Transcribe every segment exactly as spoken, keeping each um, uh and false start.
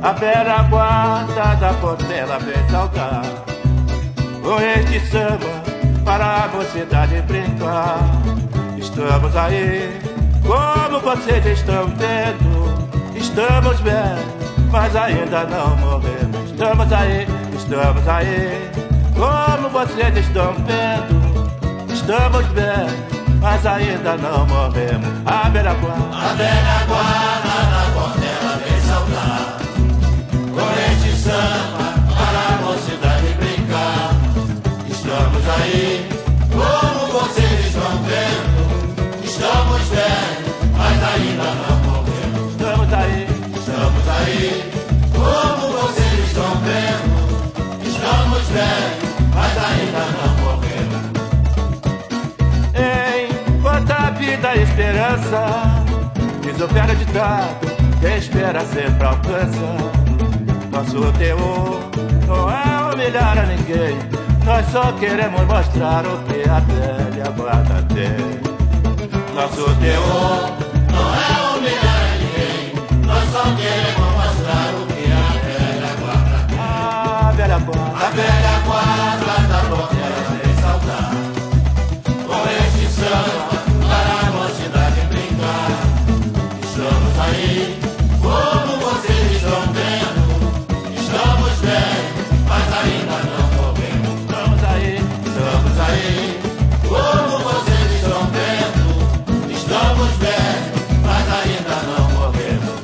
A velha guarda da Portela vem saltar com este samba para a mocidade brincar. Estamos aí, como vocês estão vendo. Estamos bem, mas ainda não morremos. Estamos aí, estamos aí, como vocês estão vendo. Estamos bem, mas ainda não morremos. A velha guarda, a velha guarda da Portela vem saltar com este samba para a mocidade brincar. Estamos aí, como vocês estão vendo. Estamos bem, mas ainda não morremos. Estamos aí, estamos aí, como vocês estão vendo. Estamos bem, mas ainda não morremos. Enquanto a vida e esperança, diz o velho ditado, quem espera sempre alcança. Nosso teor não é humilhar a ninguém, nós só queremos mostrar o que a velha guarda tem. Nosso teor não é humilhar a ninguém, nós só queremos mostrar o que a velha guarda tem. A velha guarda, a velha guarda da Portela vem saltar com este samba para a mocidade brincar. Estamos aí, como vocês estão vendo. Estamos bem, mas ainda não morremos. Estamos aí, estamos aí, como vocês estão vendo. Estamos bem, mas ainda não morremos.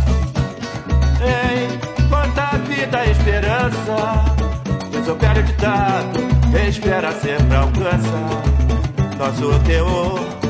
Enquanto a vida e esperança, diz o velho ditado, quem espera sempre alcança. Nosso teor